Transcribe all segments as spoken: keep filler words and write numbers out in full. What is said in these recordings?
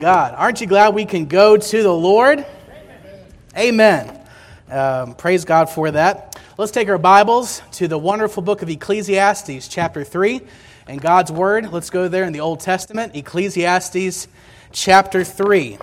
God, aren't you glad we can go to the Lord? Amen. Um, praise God for that. Let's take our Bibles to the wonderful book of Ecclesiastes, chapter three, and God's Word. Let's go there in the Old Testament, Ecclesiastes, chapter three.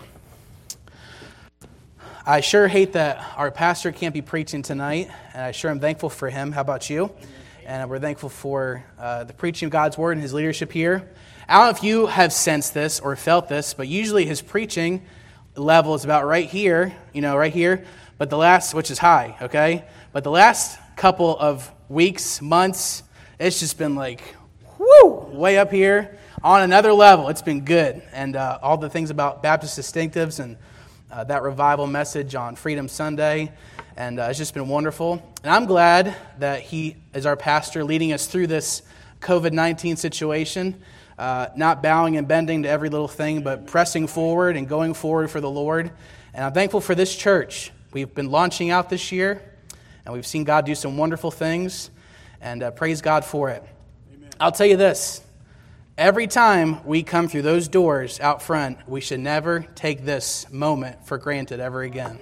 I sure hate that our pastor can't be preaching tonight, and I sure am thankful for him. How about you? And we're thankful for uh, the preaching of God's Word and his leadership here. I don't know if you have sensed this or felt this, but usually his preaching level is about right here, you know, right here, but the last, which is high, okay? But the last couple of weeks, months, it's just been like, whoo, way up here on another level. It's been good. And uh, all the things about Baptist distinctives and uh, that revival message on Freedom Sunday, and uh, it's just been wonderful. And I'm glad that he is our pastor leading us through this covid nineteen situation. Uh, not bowing and bending to every little thing, but pressing forward and going forward for the Lord. And I'm thankful for this church. We've been launching out this year, and we've seen God do some wonderful things, and uh, praise God for it. Amen. I'll tell you this. Every time we come through those doors out front, we should never take this moment for granted ever again.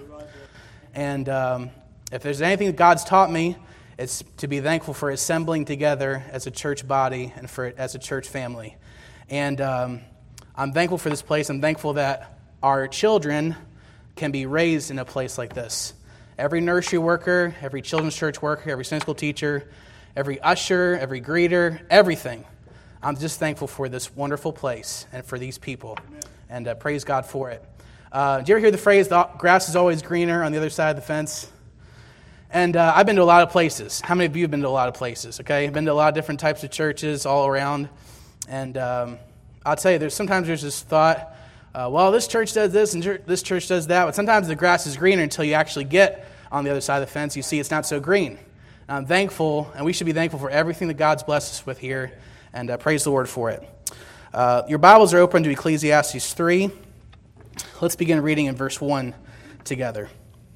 And um, if there's anything that God's taught me, it's to be thankful for assembling together as a church body and for as a church family. And um, I'm thankful for this place. I'm thankful that our children can be raised in a place like this. Every nursery worker, every children's church worker, every Sunday school teacher, every usher, every greeter, everything. I'm just thankful for this wonderful place and for these people. Amen. And uh, praise God for it. Uh, do you ever hear the phrase, the grass is always greener on the other side of the fence? And uh, I've been to a lot of places. How many of you have been to a lot of places? Okay, I've been to a lot of different types of churches all around. And um, I'll tell you, there's sometimes there's this thought, uh, well, this church does this and this church does that. But sometimes the grass is greener until you actually get on the other side of the fence. You see it's not so green. And I'm thankful, and we should be thankful for everything that God's blessed us with here. And uh, praise the Lord for it. Uh, your Bibles are open to Ecclesiastes three. Let's begin reading in verse one together.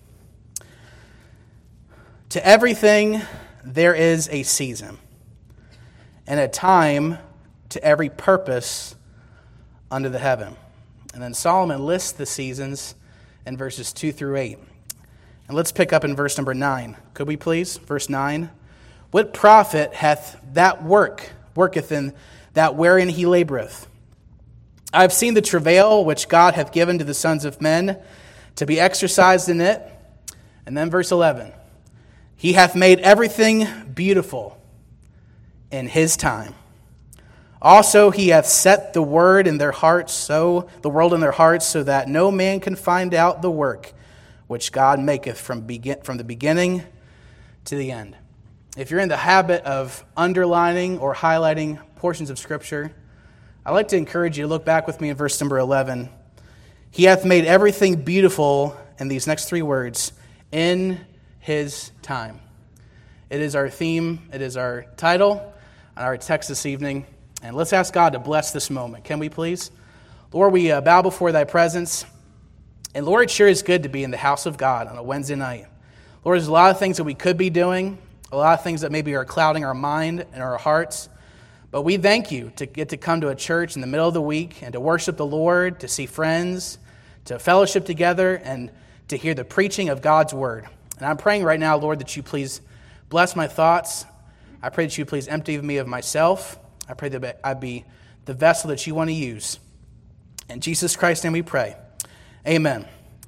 To everything there is a season, and a time to every purpose under the heaven. And then Solomon lists the seasons in verses two through eight. And let's pick up in verse number nine. Could we please? Verse nine. What profit hath that work, worketh in that wherein he laboreth? I have seen the travail which God hath given to the sons of men to be exercised in it. And then verse eleven. He hath made everything beautiful in his time. Also he hath set the word in their hearts, so the world in their hearts, so that no man can find out the work which God maketh from begin from the beginning to the end. If you're in the habit of underlining or highlighting portions of Scripture, I'd like to encourage you to look back with me in verse number eleven. He hath made everything beautiful, in these next three words, in his time. It is our theme, it is our title, and our text this evening. And let's ask God to bless this moment. Can we please? Lord, we uh, bow before thy presence. And Lord, it sure is good to be in the house of God on a Wednesday night. Lord, there's a lot of things that we could be doing, a lot of things that maybe are clouding our mind and our hearts. But we thank you to get to come to a church in the middle of the week and to worship the Lord, to see friends, to fellowship together, and to hear the preaching of God's word. And I'm praying right now, Lord, that you please bless my thoughts. I pray that you please empty me of myself. I pray that I be the vessel that you want to use. In Jesus Christ's name we pray. Amen.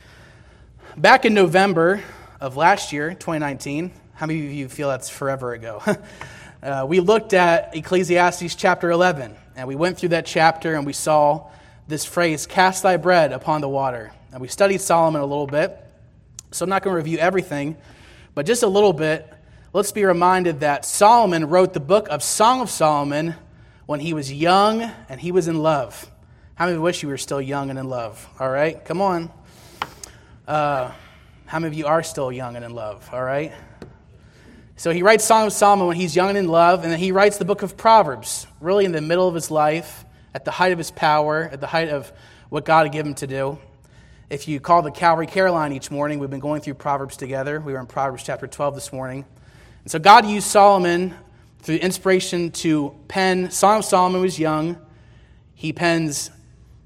Back in November of last year, twenty nineteen, how many of you feel that's forever ago? uh, we looked at Ecclesiastes chapter eleven, and we went through that chapter and we saw this phrase, cast thy bread upon the water. And we studied Solomon a little bit. So I'm not going to review everything, but just a little bit. Let's be reminded that Solomon wrote the book of Song of Solomon when he was young and he was in love. How many wish you were still young and in love? All right, come on. Uh, how many of you are still young and in love? All right. So he writes Song of Solomon when he's young and in love, and then he writes the book of Proverbs, really in the middle of his life, at the height of his power, at the height of what God had given him to do. If you call the Calvary Care Line each morning, we've been going through Proverbs together. We were in Proverbs chapter twelve this morning. And so God used Solomon through inspiration to pen. Song of Solomon was young. He pens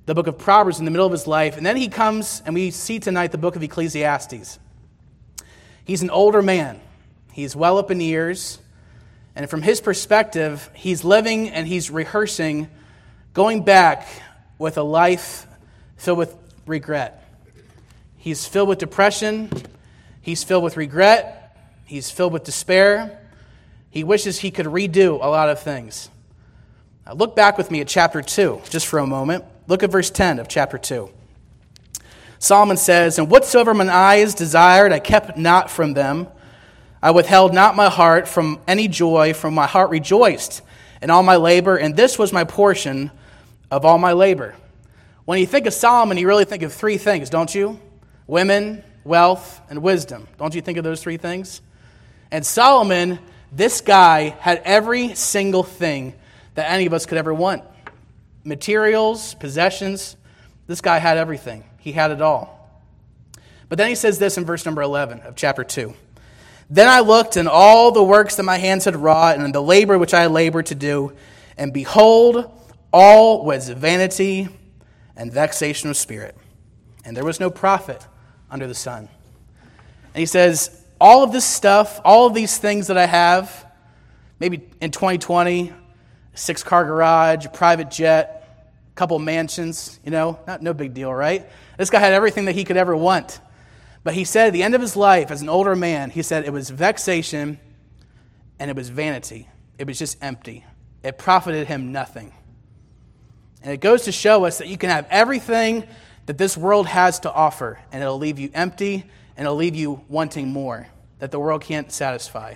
the book of Proverbs in the middle of his life. And then he comes, and we see tonight the book of Ecclesiastes. He's an older man. He's well up in years. And from his perspective, he's living and he's rehearsing, going back with a life filled with regret. He's filled with depression. He's filled with regret. He's filled with despair. He wishes he could redo a lot of things. Now look back with me at chapter two, just for a moment. Look at verse ten of chapter two. Solomon says, "And whatsoever mine eyes desired, I kept not from them. I withheld not my heart from any joy, for my heart rejoiced in all my labor, and this was my portion of all my labor." When you think of Solomon, you really think of three things, don't you? Women, wealth, and wisdom. Don't you think of those three things? And Solomon, this guy, had every single thing that any of us could ever want. Materials, possessions. This guy had everything. He had it all. But then he says this in verse number eleven of chapter two. "Then I looked, and all the works that my hands had wrought, and the labor which I labored to do, and behold, all was vanity and vexation of spirit. And there was no profit under the sun." And he says, all of this stuff, all of these things that I have, maybe in twenty twenty, a six-car garage, a private jet, a couple mansions, you know, not no big deal, right? This guy had everything that he could ever want. But he said at the end of his life, as an older man, he said it was vexation and it was vanity. It was just empty. It profited him nothing. And it goes to show us that you can have everything that this world has to offer, and it'll leave you empty, and it'll leave you wanting more that the world can't satisfy.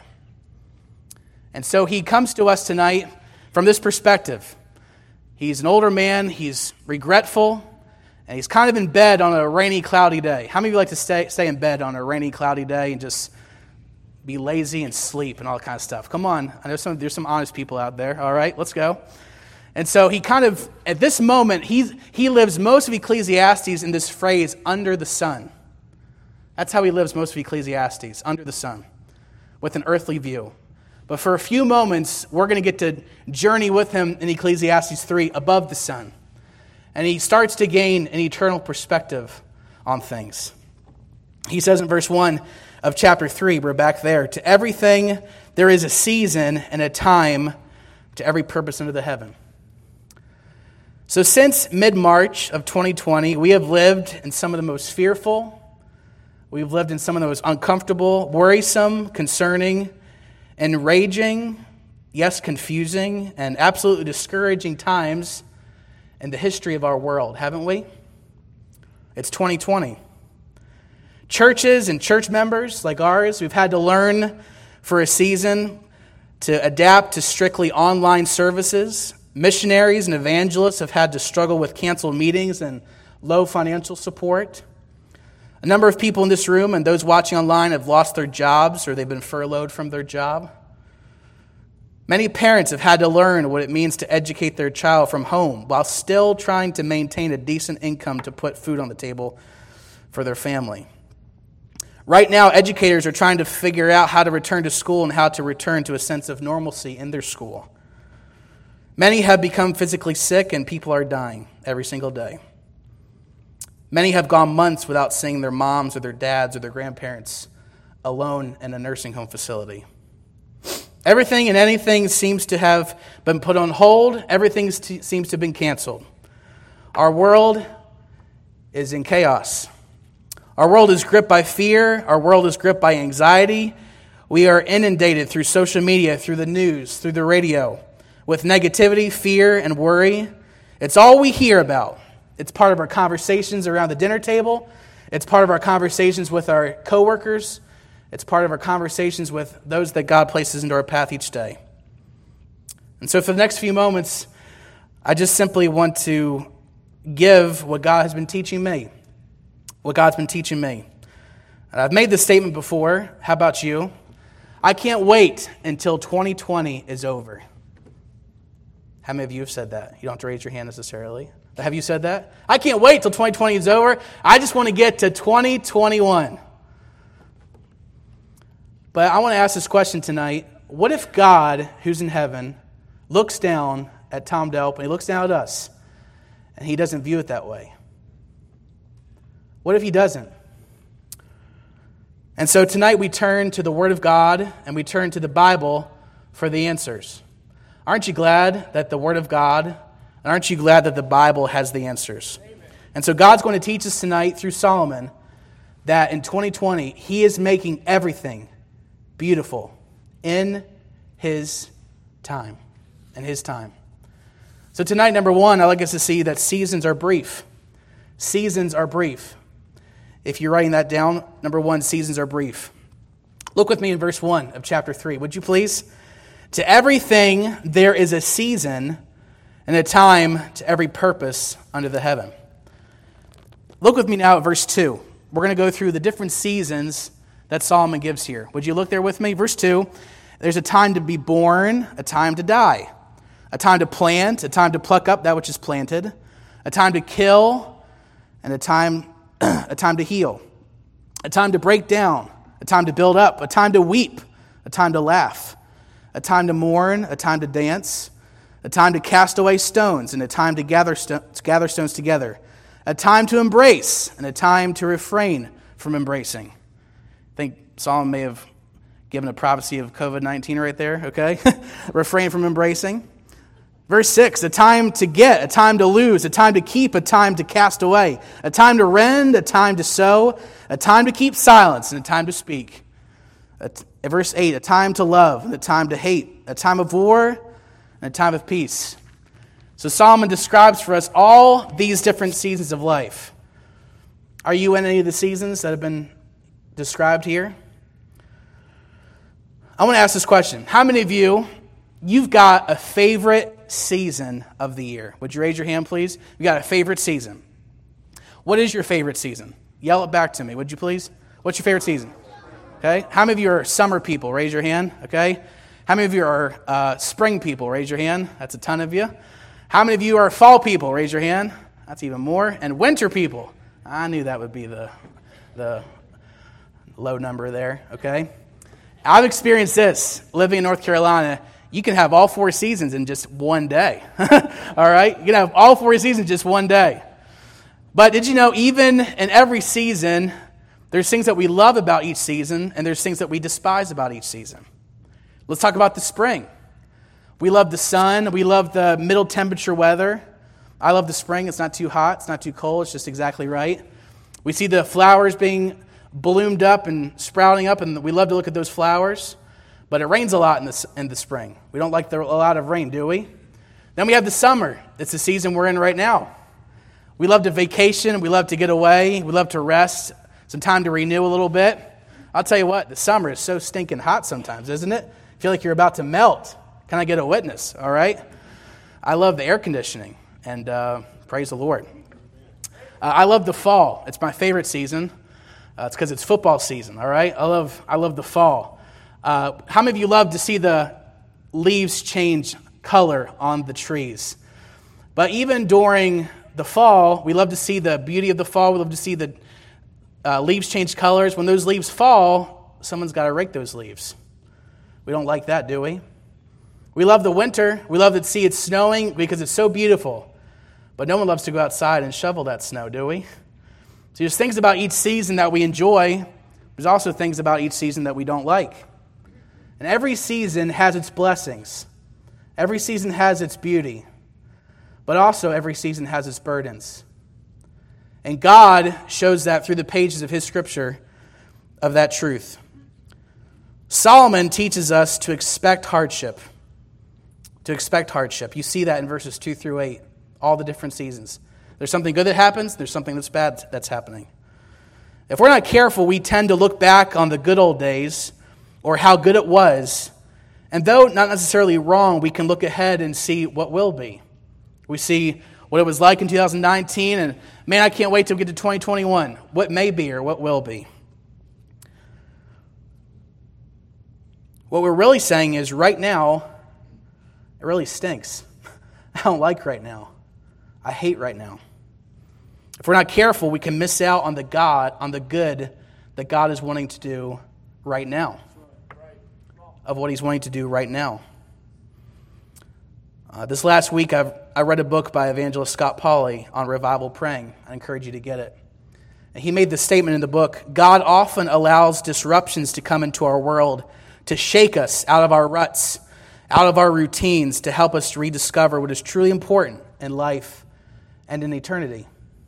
And so he comes to us tonight from this perspective. He's an older man, he's regretful, and he's kind of in bed on a rainy, cloudy day. How many of you like to stay, stay in bed on a rainy, cloudy day and just be lazy and sleep and all that kind of stuff? Come on. I know some, there's some honest people out there. All right, let's go. And so he kind of, at this moment, he, he lives most of Ecclesiastes in this phrase, under the sun. That's how he lives most of Ecclesiastes, under the sun, with an earthly view. But for a few moments, we're going to get to journey with him in Ecclesiastes three, above the sun. And he starts to gain an eternal perspective on things. He says in verse one of chapter three, we're back there, "To everything there is a season and a time, to every purpose under the heaven." So since mid-March of twenty twenty, we have lived in some of the most fearful, we've lived in some of the most uncomfortable, worrisome, concerning, enraging, yes, confusing, and absolutely discouraging times in the history of our world, haven't we? It's twenty twenty. Churches and church members like ours, we've had to learn for a season to adapt to strictly online services. Missionaries and evangelists have had to struggle with canceled meetings and low financial support. A number of people in this room and those watching online have lost their jobs or they've been furloughed from their job. Many parents have had to learn what it means to educate their child from home while still trying to maintain a decent income to put food on the table for their family. Right now, educators are trying to figure out how to return to school and how to return to a sense of normalcy in their school. Many have become physically sick and people are dying every single day. Many have gone months without seeing their moms or their dads or their grandparents alone in a nursing home facility. Everything and anything seems to have been put on hold. Everything seems to have been canceled. Our world is in chaos. Our world is gripped by fear. Our world is gripped by anxiety. We are inundated through social media, through the news, through the radio, with negativity, fear, and worry. It's all we hear about. It's part of our conversations around the dinner table. It's part of our conversations with our coworkers. It's part of our conversations with those that God places into our path each day. And so for the next few moments, I just simply want to give what God has been teaching me. What God's been teaching me. And I've made this statement before. How about you? I can't wait until twenty twenty is over. How many of you have said that? You don't have to raise your hand necessarily. But have you said that? I can't wait till twenty twenty is over. I just want to get to twenty twenty-one. But I want to ask this question tonight. What if God, who's in heaven, looks down at Tom Delp and he looks down at us and he doesn't view it that way? What if he doesn't? And so tonight we turn to the Word of God and we turn to the Bible for the answers. Aren't you glad that the Word of God, and aren't you glad that the Bible has the answers? Amen. And so God's going to teach us tonight through Solomon that in twenty twenty, he is making everything beautiful in his time. In his time. So tonight, number one, I'd like us to see that seasons are brief. Seasons are brief. If you're writing that down, number one, seasons are brief. Look with me in verse one of chapter three, would you please? To everything there is a season and a time to every purpose under the heaven. Look with me now at verse two. We're going to go through the different seasons that Solomon gives here. Would you look there with me? Verse two, there's a time to be born, a time to die, a time to plant, a time to pluck up that which is planted, a time to kill, and a time a time to heal, a time to break down, a time to build up, a time to weep, a time to laugh, a time to mourn, a time to dance, a time to cast away stones, and a time to gather, sto- to gather stones together, a time to embrace, and a time to refrain from embracing. I think Solomon may have given a prophecy of covid nineteen right there, okay? Refrain from embracing. Verse six, a time to get, a time to lose, a time to keep, a time to cast away, a time to rend, a time to sow, a time to keep silence, and a time to speak. Verse eight, a time to love, and a time to hate, a time of war, and a time of peace. So Solomon describes for us all these different seasons of life. Are you in any of the seasons that have been described here? I want to ask this question. How many of you, you've got a favorite season of the year? Would you raise your hand, please? You got a favorite season. What is your favorite season? Yell it back to me, would you please? What's your favorite season? Okay. How many of you are summer people? Raise your hand. Okay. How many of you are uh, spring people? Raise your hand. That's a ton of you. How many of you are fall people? Raise your hand. That's even more. And winter people. I knew that would be the the low number there. Okay. I've experienced this living in North Carolina. You can have all four seasons in just one day. All right? You can have all four seasons just one day. But did you know, even in every season, there's things that we love about each season, and there's things that we despise about each season. Let's talk about the spring. We love the sun. We love the middle temperature weather. I love the spring. It's not too hot. It's not too cold. It's just exactly right. We see the flowers being bloomed up and sprouting up, and we love to look at those flowers. But it rains a lot in the, in the spring. We don't like the, a lot of rain, do we? Then we have the summer. It's the season we're in right now. We love to vacation. We love to get away. We love to rest. Some time to renew a little bit. I'll tell you what, the summer is so stinking hot sometimes, isn't it? I feel like you're about to melt. Can I get a witness? All right? I love the air conditioning, and uh, praise the Lord. Uh, I love the fall. It's my favorite season. Uh, it's because it's football season, all right? I love, I love the fall. Uh, how many of you love to see the leaves change color on the trees? But even during the fall, we love to see the beauty of the fall. We love to see the uh, leaves change colors. When those leaves fall, someone's got to rake those leaves. We don't like that, do we? We love the winter. We love to see it snowing because it's so beautiful. But no one loves to go outside and shovel that snow, do we? So there's things about each season that we enjoy. There's also things about each season that we don't like. And every season has its blessings. Every season has its beauty. But also every season has its burdens. And God shows that through the pages of His Scripture of that truth. Solomon teaches us to expect hardship. To expect hardship. You see that in verses two through eight. All the different seasons. There's something good that happens. There's something that's bad that's happening. If we're not careful, we tend to look back on the good old days or how good it was. And though not necessarily wrong, we can look ahead and see what will be. We see what it was like in two thousand nineteen, and man, I can't wait till we get to twenty twenty-one. What may be or what will be. What we're really saying is right now, it really stinks. I don't like right now. I hate right now. If we're not careful, we can miss out on the God, on the good that God is wanting to do right now. Of what He's wanting to do right now. Uh, this last week, I've, I read a book by evangelist Scott Pauley on revival praying. I encourage you to get it. And he made this statement in the book: God often allows disruptions to come into our world to shake us out of our ruts, out of our routines, to help us rediscover what is truly important in life and in eternity.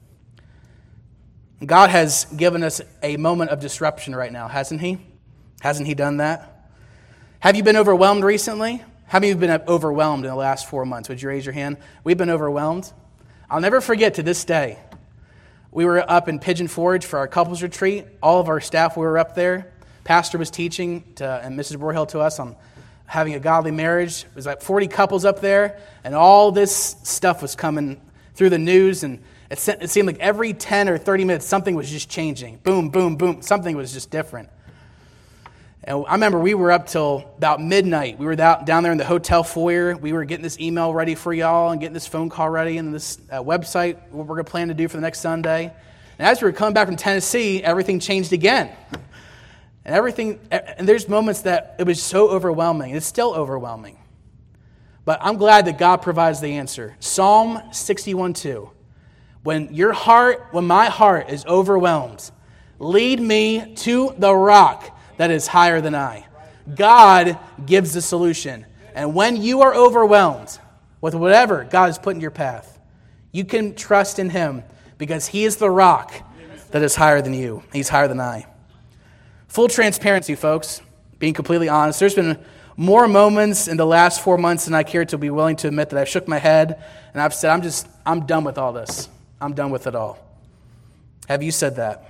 God has given us a moment of disruption right now, hasn't He? Hasn't He done that? Have you been overwhelmed recently? How many of you have been overwhelmed in the last four months? Would you raise your hand? We've been overwhelmed. I'll never forget to this day. We were up in Pigeon Forge for our couples retreat. All of our staff, we were up there. Pastor was teaching, to, and Missus Broyhill to us on having a godly marriage. It was like forty couples up there, and all this stuff was coming through the news, and it seemed like every ten or thirty minutes, something was just changing. Boom, boom, boom. Something was just different. And I remember we were up till about midnight. We were down there in the hotel foyer. We were getting this email ready for y'all and getting this phone call ready and this uh, website, what we're going to plan to do for the next Sunday. And as we were coming back from Tennessee, everything changed again. And everything, and there's moments that it was so overwhelming. It's still overwhelming. But I'm glad that God provides the answer. Psalm sixty-one two. When your heart, when my heart is overwhelmed, lead me to the rock that is higher than I. God gives the solution. And when you are overwhelmed with whatever God has put in your path, you can trust in Him because He is the rock that is higher than you. He's higher than I. Full transparency, folks, being completely honest, there's been more moments in the last four months than I care to be willing to admit that I've shook my head and I've said, I'm just, I'm done with all this. I'm done with it all. Have you said that?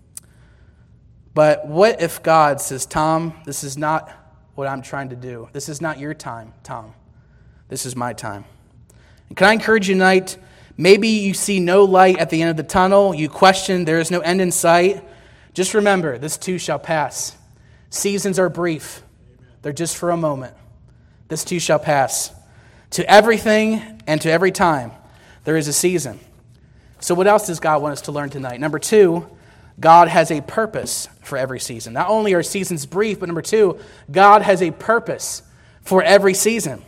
But what if God says, Tom, this is not what I'm trying to do. This is not your time, Tom. This is my time. And can I encourage you tonight, maybe you see no light at the end of the tunnel. You question there is no end in sight. Just remember, this too shall pass. Seasons are brief. They're just for a moment. This too shall pass. To everything and to every time, there is a season. So what else does God want us to learn tonight? Number two, God has a purpose for every season. Not only are seasons brief, but number two, God has a purpose for every season.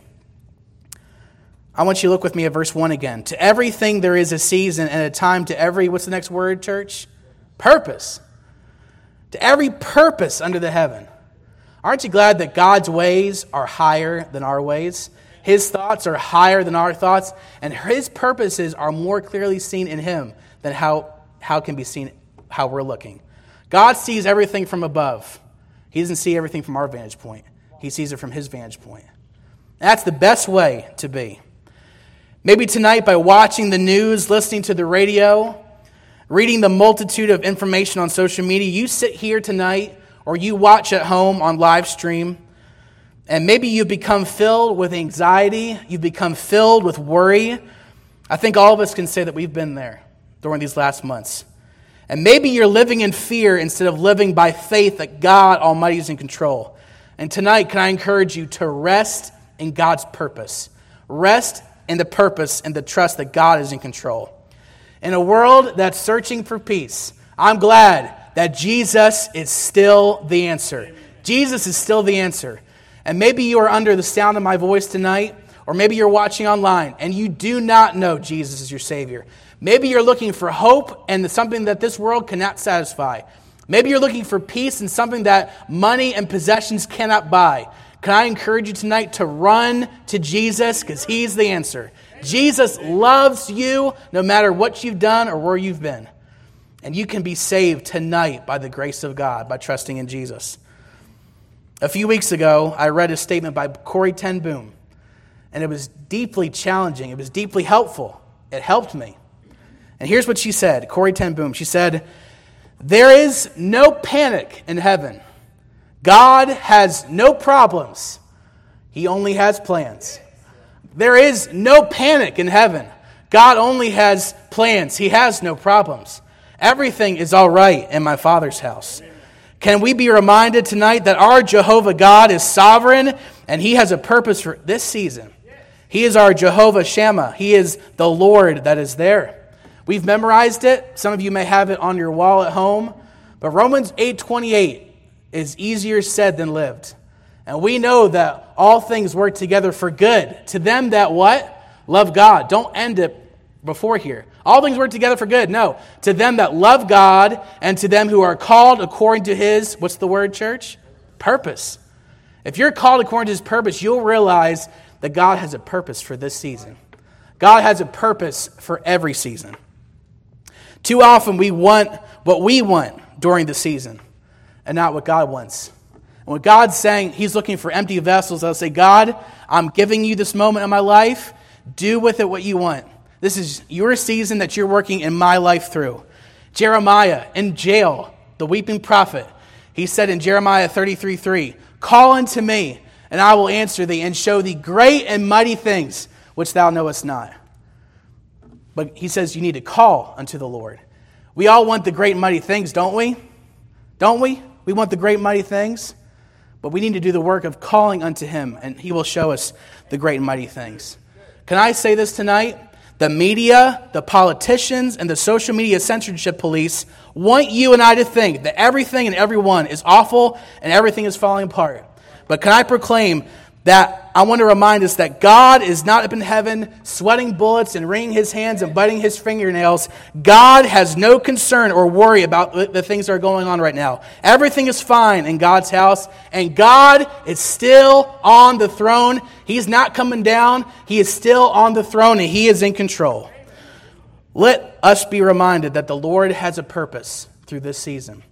I want you to look with me at verse one again. To everything there is a season and a time to every, what's the next word, church? Purpose. To every purpose under the heaven. Aren't you glad that God's ways are higher than our ways? His thoughts are higher than our thoughts, and His purposes are more clearly seen in Him than how, how can be seen how we're looking. God sees everything from above. He doesn't see everything from our vantage point. He sees it from His vantage point. And that's the best way to be. Maybe tonight by watching the news, listening to the radio, reading the multitude of information on social media, you sit here tonight or you watch at home on live stream, and maybe you've become filled with anxiety, you've become filled with worry. I think all of us can say that we've been there during these last months. And maybe you're living in fear instead of living by faith that God Almighty is in control. And tonight, can I encourage you to rest in God's purpose? Rest in the purpose and the trust that God is in control. In a world that's searching for peace, I'm glad that Jesus is still the answer. Jesus is still the answer. And maybe you are under the sound of my voice tonight, or maybe you're watching online and you do not know Jesus as your Savior. Maybe you're looking for hope and something that this world cannot satisfy. Maybe you're looking for peace and something that money and possessions cannot buy. Can I encourage you tonight to run to Jesus because He's the answer. Jesus loves you no matter what you've done or where you've been. And you can be saved tonight by the grace of God, by trusting in Jesus. A few weeks ago, I read a statement by Corrie ten Boom, and it was deeply challenging. It was deeply helpful. It helped me. And here's what she said, Corrie ten Boom. She said, "There is no panic in heaven. God has no problems. He only has plans." There is no panic in heaven. God only has plans. He has no problems. Everything is all right in my Father's house. Can we be reminded tonight that our Jehovah God is sovereign and He has a purpose for this season? He is our Jehovah Shammah. He is the Lord that is there. We've memorized it. Some of you may have it on your wall at home. But Romans eight twenty-eight is easier said than lived. And we know that all things work together for good. To them that what? Love God. Don't end it before here. All things work together for good. No. To them that love God and to them who are called according to his, what's the word, church? Purpose. If you're called according to his purpose, you'll realize that God has a purpose for this season. God has a purpose for every season. Too often we want what we want during the season and not what God wants. And when God's saying he's looking for empty vessels, I'll say, God, I'm giving you this moment in my life. Do with it what you want. This is your season that you're working in my life through. Jeremiah in jail, the weeping prophet, he said in Jeremiah thirty-three three, call unto me, and I will answer thee, and show thee great and mighty things which thou knowest not. But he says you need to call unto the Lord. We all want the great and mighty things, don't we? Don't we? We want the great and mighty things. But we need to do the work of calling unto him, and he will show us the great and mighty things. Can I say this tonight? The media, the politicians, and the social media censorship police want you and I to think that everything and everyone is awful and everything is falling apart. But can I proclaim that I want to remind us that God is not up in heaven sweating bullets and wringing his hands and biting his fingernails. God has no concern or worry about the things that are going on right now. Everything is fine in God's house, and God is still on the throne. He's not coming down. He is still on the throne, and he is in control. Let us be reminded that the Lord has a purpose through this season.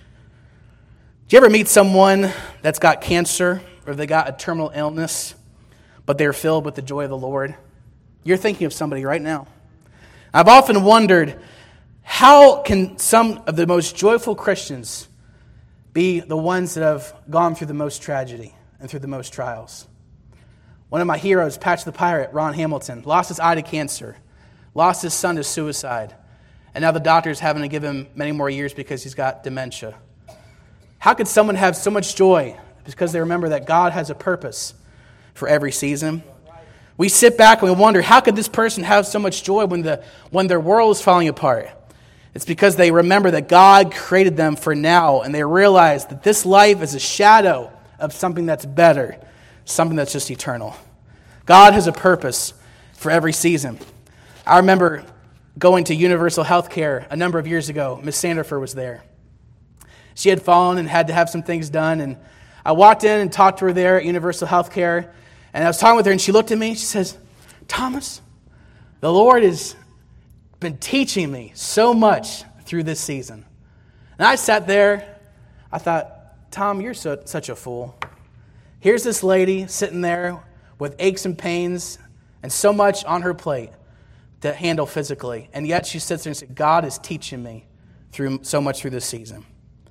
Do you ever meet someone that's got cancer, or they got a terminal illness, but they're filled with the joy of the Lord? You're thinking of somebody right now. I've often wondered, how can some of the most joyful Christians be the ones that have gone through the most tragedy and through the most trials? One of my heroes, Patch the Pirate, Ron Hamilton, lost his eye to cancer, lost his son to suicide, and now the doctor's having to give him many more years because he's got dementia. How could someone have so much joy? Because they remember that God has a purpose for every season. We sit back and we wonder, how could this person have so much joy when the when their world is falling apart? It's because they remember that God created them for now, and they realize that this life is a shadow of something that's better, something that's just eternal. God has a purpose for every season. I remember going to Universal Healthcare a number of years ago. Miss Sandifer was there. She had fallen and had to have some things done, and I walked in and talked to her there at Universal Healthcare, and I was talking with her, and she looked at me, she says, Thomas, the Lord has been teaching me so much through this season. And I sat there, I thought, Tom, you're so, such a fool. Here's this lady sitting there with aches and pains and so much on her plate to handle physically, and yet she sits there and says, God is teaching me through so much through this season.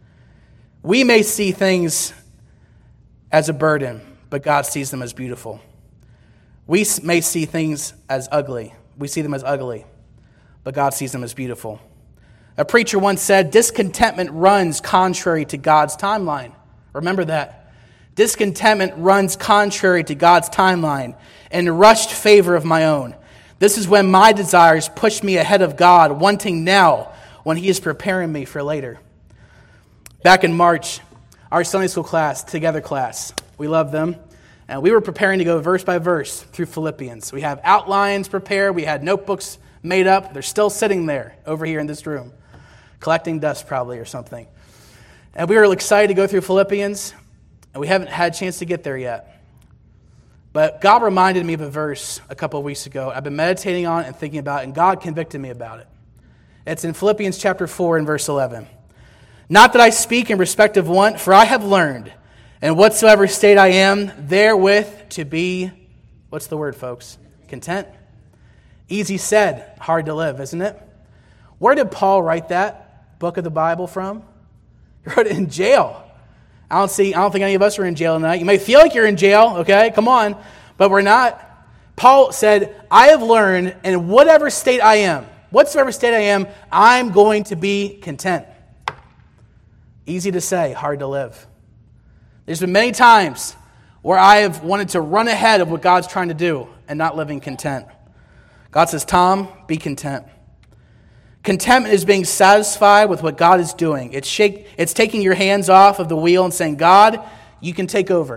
We may see things as a burden, but God sees them as beautiful. We may see things as ugly. We see them as ugly, but God sees them as beautiful. A preacher once said, discontentment runs contrary to God's timeline. Remember that. Discontentment runs contrary to God's timeline and rushed favor of my own. This is when my desires push me ahead of God, wanting now when he is preparing me for later. Back in March, our Sunday school class, Together class, we love them. And we were preparing to go verse by verse through Philippians. We have outlines prepared. We had notebooks made up. They're still sitting there over here in this room, collecting dust probably or something. And we were excited to go through Philippians, and we haven't had a chance to get there yet. But God reminded me of a verse a couple of weeks ago. I've been meditating on it and thinking about it, and God convicted me about it. It's in Philippians chapter four and verse eleven. Not that I speak in respect of want, for I have learned, in whatsoever state I am, therewith to be, what's the word, folks? Content. Easy said, hard to live, isn't it? Where did Paul write that book of the Bible from? He wrote it in jail. I don't see, I don't think any of us are in jail tonight. You may feel like you're in jail, okay? Come on. But we're not. Paul said, I have learned in whatever state I am, whatsoever state I am, I'm going to be content. Easy to say, hard to live. There's been many times where I have wanted to run ahead of what God's trying to do and not living content. God says, Tom, be content. Contentment is being satisfied with what God is doing. It's shake, it's taking your hands off of the wheel and saying, God, you can take over.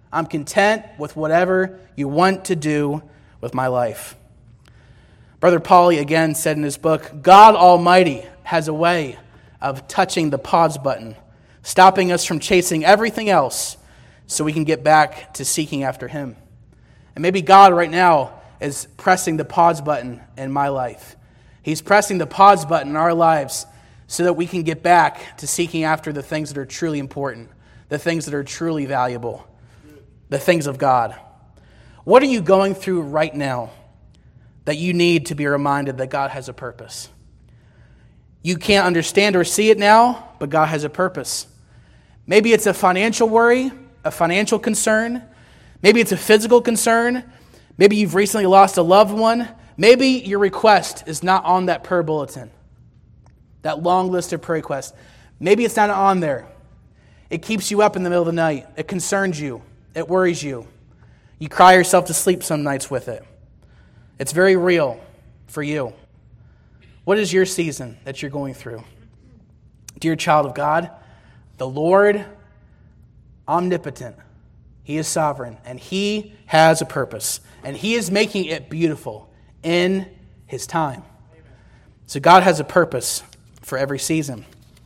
I'm content with whatever you want to do with my life. Brother Pauly again said in his book, God Almighty has a way of touching the pause button, stopping us from chasing everything else so we can get back to seeking after Him. And maybe God right now is pressing the pause button in my life. He's pressing the pause button in our lives so that we can get back to seeking after the things that are truly important, the things that are truly valuable, the things of God. What are you going through right now that you need to be reminded that God has a purpose? You can't understand or see it now, but God has a purpose. Maybe it's a financial worry, a financial concern. Maybe it's a physical concern. Maybe you've recently lost a loved one. Maybe your request is not on that prayer bulletin, that long list of prayer requests. Maybe it's not on there. It keeps you up in the middle of the night. It concerns you. It worries you. You cry yourself to sleep some nights with it. It's very real for you. What is your season that you're going through? Dear child of God, the Lord, omnipotent, He is sovereign, and He has a purpose, and He is making it beautiful in His time. So God has a purpose for every season.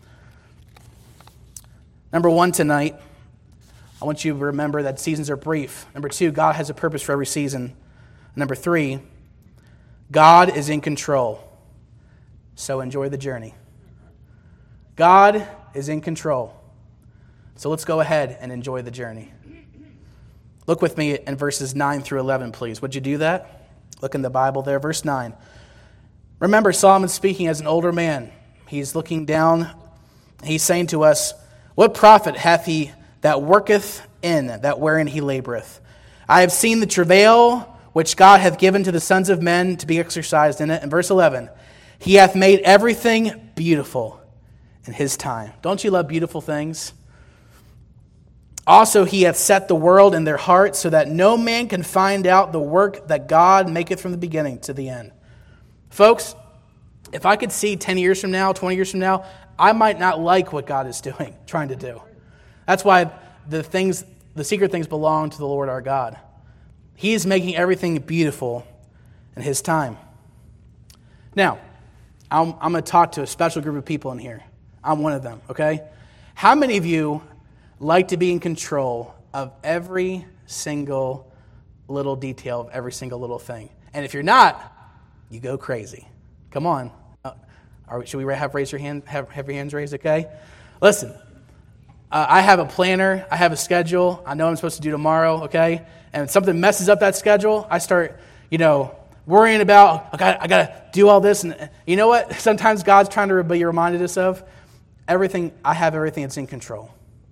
Number one tonight, I want you to remember that seasons are brief. Number two, God has a purpose for every season. Number three, God is in control. So enjoy the journey. God is in control. So let's go ahead and enjoy the journey. Look with me in verses nine through eleven, please. Would you do that? Look in the Bible there, verse nine. Remember, Solomon speaking as an older man. He's looking down. He's saying to us, what profit hath he that worketh in that wherein he laboreth? I have seen the travail which God hath given to the sons of men to be exercised in it. In verse eleven, He hath made everything beautiful in His time. Don't you love beautiful things? Also, He hath set the world in their hearts, so that no man can find out the work that God maketh from the beginning to the end. Folks, if I could see ten years from now, twenty years from now, I might not like what God is doing, trying to do. That's why the things, the secret things belong to the Lord our God. He is making everything beautiful in His time. Now, I'm, I'm going to talk to a special group of people in here. I'm one of them, okay? How many of you like to be in control of every single little detail of every single little thing? And if you're not, you go crazy. Come on. Uh, are, should we have raise your hand? Have, have your hands raised, okay? Listen, uh, I have a planner. I have a schedule. I know what I'm supposed to do tomorrow, okay? And if something messes up that schedule, I start, you know, worrying about, I got, I got to do all this. And you know what? Sometimes God's trying to be reminded us of everything. I have everything that's in control.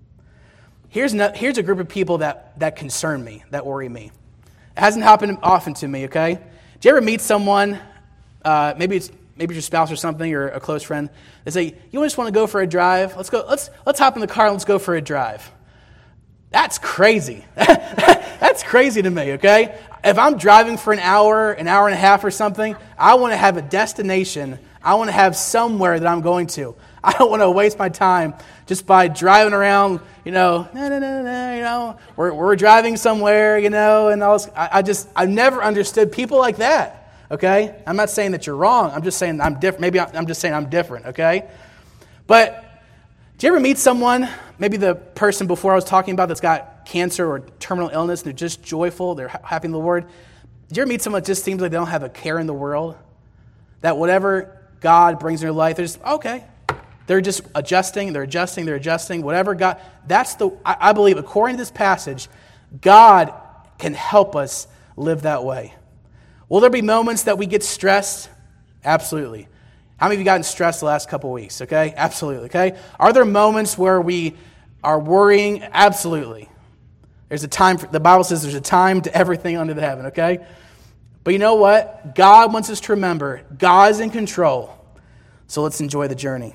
Here's no, here's a group of people that, that concern me, that worry me. It hasn't happened often to me, okay? Do you ever meet someone, uh, maybe it's maybe it's your spouse or something, or a close friend, they say, you just want to go for a drive? Let's go, let's let's hop in the car and let's go for a drive. That's crazy. That's crazy to me, okay? If I'm driving for an hour, an hour and a half or something, I want to have a destination. I want to have somewhere that I'm going to. I don't want to waste my time just by driving around, you know, nah, nah, nah, nah, you know, we're, we're driving somewhere, you know, and all this. I, I just, I've never understood people like that, okay? I'm not saying that you're wrong. I'm just saying I'm different. Maybe I'm just saying I'm different, okay? But do you ever meet someone, maybe the person before I was talking about that's got cancer or terminal illness, and they're just joyful, they're happy in the Lord? Did you ever meet someone that just seems like they don't have a care in the world? That whatever God brings in their life, they're just, okay. They're just adjusting, they're adjusting, they're adjusting, whatever God, that's the, I, I believe, according to this passage, God can help us live that way. Will there be moments that we get stressed? Absolutely. How many of you gotten stressed the last couple of weeks, okay? Absolutely, okay? Are there moments where we are worrying? Absolutely. There's a time, for, the Bible says there's a time to everything under the heaven, okay? But you know what? God wants us to remember, God is in control. So let's enjoy the journey.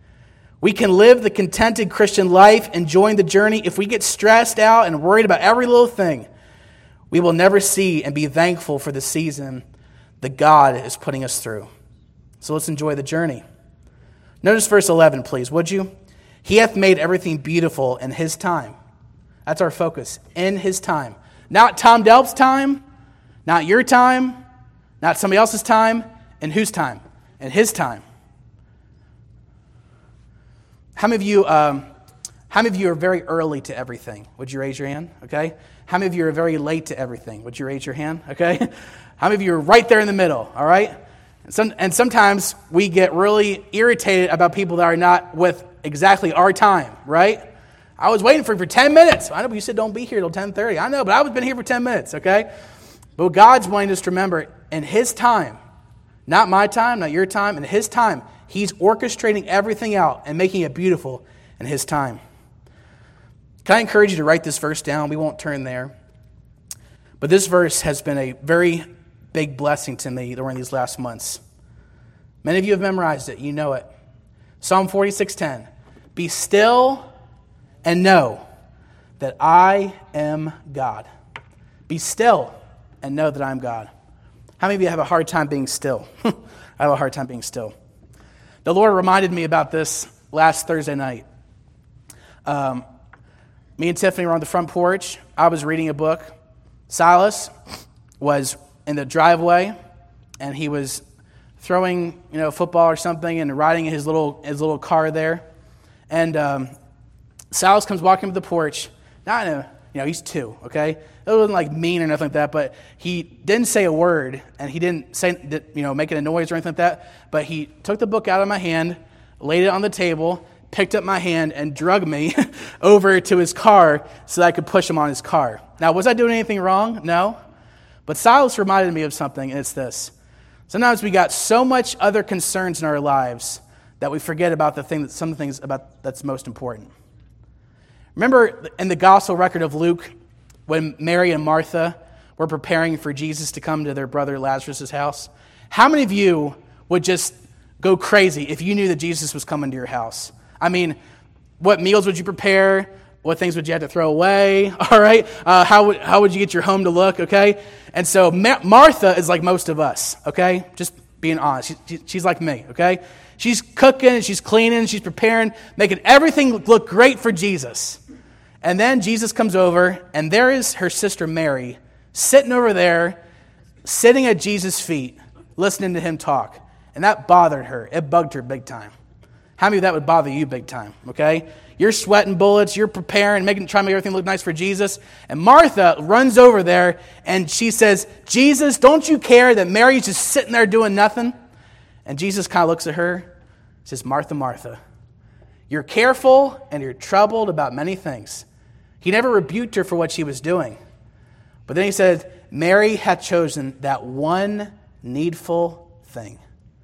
We can live the contented Christian life, enjoying the journey. If we get stressed out and worried about every little thing, we will never see and be thankful for the season that God is putting us through. So let's enjoy the journey. Notice verse eleven, please, would you? He hath made everything beautiful in His time. That's our focus, in His time. Not Tom Delp's time, not your time, not somebody else's time. In whose time? In His time. How many of you, um, how many of you are very early to everything? Would you raise your hand? Okay. How many of you are very late to everything? Would you raise your hand? Okay. How many of you are right there in the middle? All right. And, some, and sometimes we get really irritated about people that are not with exactly our time, right? I was waiting for you for ten minutes. I know, but you said don't be here till ten thirty. I know, but I was been here for ten minutes, okay? But what God's wanting us to remember, in His time, not my time, not your time, in His time, He's orchestrating everything out and making it beautiful in His time. Can I encourage you to write this verse down? We won't turn there. But this verse has been a very big blessing to me during these last months. Many of you have memorized it. You know it. Psalm forty-six ten. Be still and know that I am God. Be still and know that I am God. How many of you have a hard time being still? I have a hard time being still. The Lord reminded me about this last Thursday night. Um, me and Tiffany were on the front porch. I was reading a book. Silas was in the driveway, and he was throwing, you know, a football or something and riding his little his little car there. And um, Silas comes walking to the porch. Not in a, you know, he's two, okay? It wasn't like mean or nothing like that, but he didn't say a word, and he didn't say, you know, making a noise or anything like that. But he took the book out of my hand, laid it on the table, picked up my hand, and drug me over to his car so that I could push him on his car. Now, was I doing anything wrong? No. But Silas reminded me of something, and it's this. Sometimes we got so much other concerns in our lives that we forget about the thing that some of the things about that's most important. Remember in the gospel record of Luke, when Mary and Martha were preparing for Jesus to come to their brother Lazarus' house? How many of you would just go crazy if you knew that Jesus was coming to your house? I mean, what meals would you prepare? What things would you have to throw away? All right. Uh, how would how would you get your home to look? Okay. And so Ma- Martha is like most of us. Okay. Just being honest. She, she, she's like me. Okay. She's cooking and she's cleaning, she's preparing, making everything look great for Jesus. And then Jesus comes over, and there is her sister Mary sitting over there, sitting at Jesus' feet, listening to him talk. And that bothered her. It bugged her big time. How many of that would bother you big time? Okay? You're sweating bullets, you're preparing, making, trying to make everything look nice for Jesus. And Martha runs over there, and she says, Jesus, don't you care that Mary's just sitting there doing nothing? And Jesus kind of looks at her, says, Martha, Martha, you're careful and you're troubled about many things. He never rebuked her for what she was doing. But then he said, Mary hath chosen that one needful thing.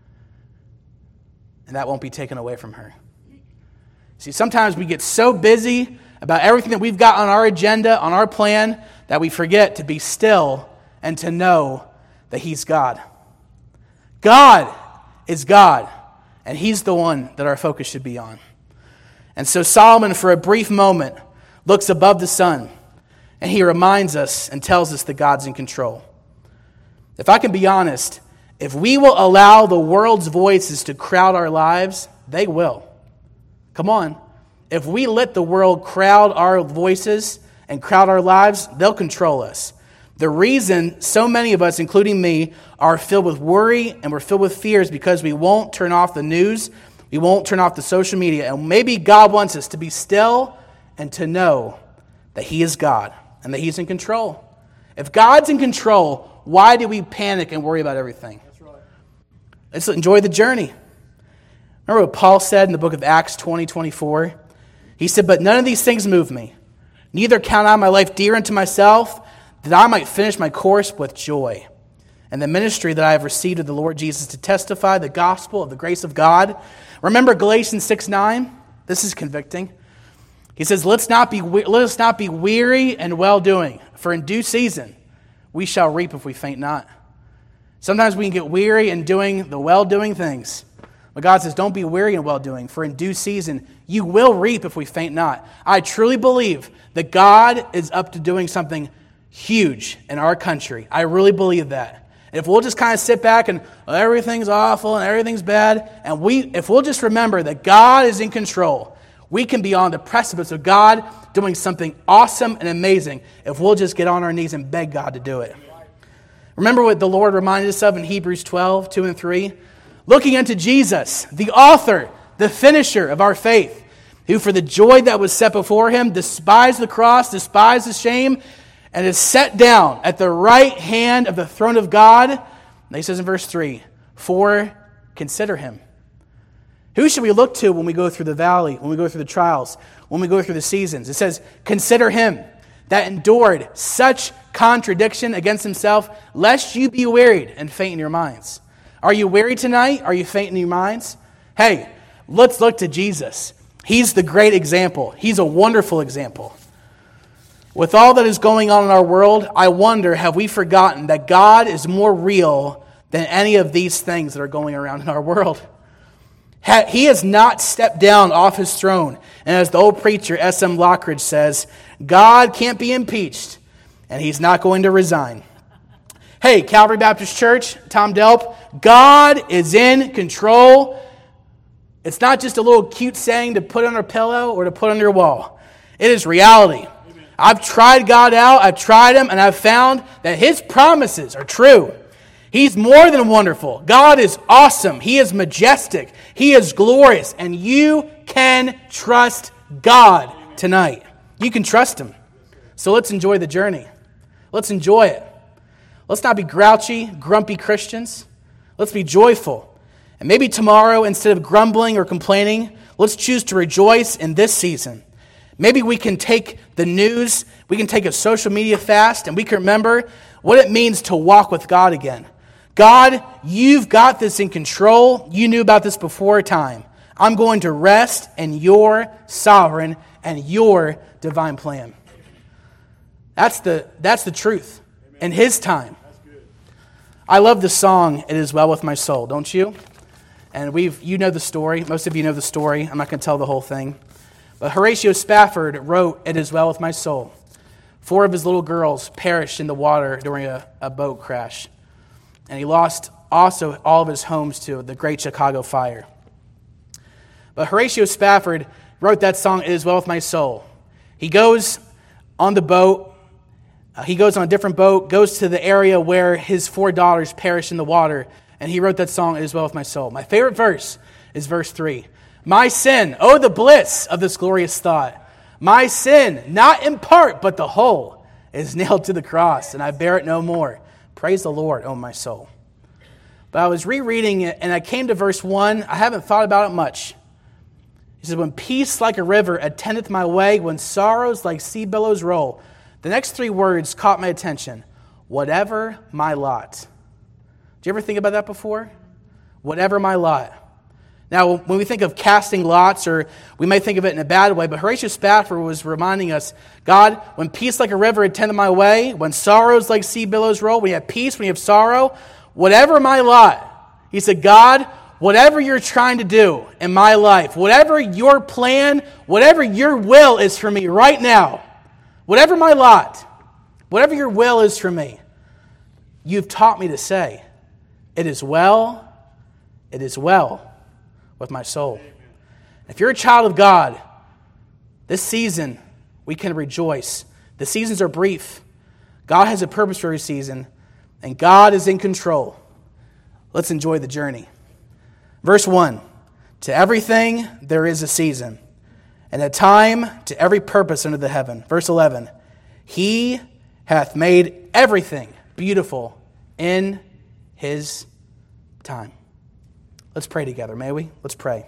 And that won't be taken away from her. See, sometimes we get so busy about everything that we've got on our agenda, on our plan, that we forget to be still and to know that He's God. God is God, and He's the one that our focus should be on. And so Solomon, for a brief moment, looks above the sun, and he reminds us and tells us that God's in control. If I can be honest, if we will allow the world's voices to crowd our lives, they will. Come on. If we let the world crowd our voices and crowd our lives, they'll control us. The reason so many of us, including me, are filled with worry and we're filled with fears because we won't turn off the news, we won't turn off the social media, and maybe God wants us to be still and to know that He is God and that He's in control. If God's in control, why do we panic and worry about everything? That's right. Let's enjoy the journey. Remember what Paul said in the book of Acts twenty twenty-four? He said, but none of these things move me. Neither count I my life dear unto myself, that I might finish my course with joy. And the ministry that I have received of the Lord Jesus to testify the gospel of the grace of God. Remember Galatians six nine? This is convicting. He says, Let's not be let us not be weary and well-doing, for in due season we shall reap if we faint not. Sometimes we can get weary in doing the well-doing things. But God says, don't be weary in well-doing, for in due season you will reap if we faint not. I truly believe that God is up to doing something huge in our country. I really believe that. And if we'll just kind of sit back and oh, everything's awful and everything's bad, and we if we'll just remember that God is in control, We can be on the precipice of God doing something awesome and amazing if we'll just get on our knees and beg God to do it. Remember what the Lord reminded us of in Hebrews twelve, two and three? Looking unto Jesus, the author, the finisher of our faith, who for the joy that was set before him despised the cross, despised the shame, and is set down at the right hand of the throne of God. And he says in verse three, for consider him. Who should we look to when we go through the valley, when we go through the trials, when we go through the seasons? It says, consider him that endured such contradiction against himself, lest you be wearied and faint in your minds. Are you weary tonight? Are you faint in your minds? Hey, let's look to Jesus. He's the great example. He's a wonderful example. With all that is going on in our world, I wonder, have we forgotten that God is more real than any of these things that are going around in our world? He has not stepped down off his throne. And as the old preacher S M Lockridge says, God can't be impeached, and he's not going to resign. Hey, Calvary Baptist Church, Tom Delp, God is in control. It's not just a little cute saying to put on your pillow or to put on your wall. It is reality. Amen. I've tried God out, I've tried him, and I've found that his promises are true. He's more than wonderful. God is awesome. He is majestic. He is glorious. And you can trust God tonight. You can trust him. So let's enjoy the journey. Let's enjoy it. Let's not be grouchy, grumpy Christians. Let's be joyful. And maybe tomorrow, instead of grumbling or complaining, let's choose to rejoice in this season. Maybe we can take the news, we can take a social media fast, and we can remember what it means to walk with God again. God, you've got this in control. You knew about this before time. I'm going to rest in your sovereign and your divine plan. That's the, that's the truth. In his time. I love the song, It Is Well With My Soul, don't you? And we've you know the story. Most of you know the story. I'm not going to tell the whole thing. But Horatio Spafford wrote, It Is Well With My Soul. Four of his little girls perished in the water during a, a boat crash. And he lost also all of his homes to the Great Chicago Fire. But Horatio Spafford wrote that song, It Is Well With My Soul. He goes on the boat. Uh, he goes on a different boat, goes to the area where his four daughters perished in the water. And he wrote that song, It Is Well With My Soul. My favorite verse is verse three. My sin, oh the bliss of this glorious thought. My sin, not in part, but the whole, is nailed to the cross, and I bear it no more. Praise the Lord, oh my soul. But I was rereading it, and I came to verse one. I haven't thought about it much. He says, when peace like a river attendeth my way, when sorrows like sea billows roll. The next three words caught my attention. Whatever my lot. Did you ever think about that before? Whatever my lot. Now, when we think of casting lots, or we may think of it in a bad way, but Horatio Spafford was reminding us, God, when peace like a river attendeth my way, when sorrows like sea billows roll, when you have peace, when you have sorrow, whatever my lot. He said, God, whatever you're trying to do in my life, whatever your plan, whatever your will is for me right now, whatever my lot, whatever your will is for me, you've taught me to say, it is well, it is well with my soul. If you're a child of God, this season we can rejoice. The seasons are brief. God has a purpose for every season, and God is in control. Let's enjoy the journey. Verse one, to everything there is a season, and a time to every purpose under the heaven. Verse eleven, he hath made everything beautiful in his time. Let's pray together, may we? Let's pray.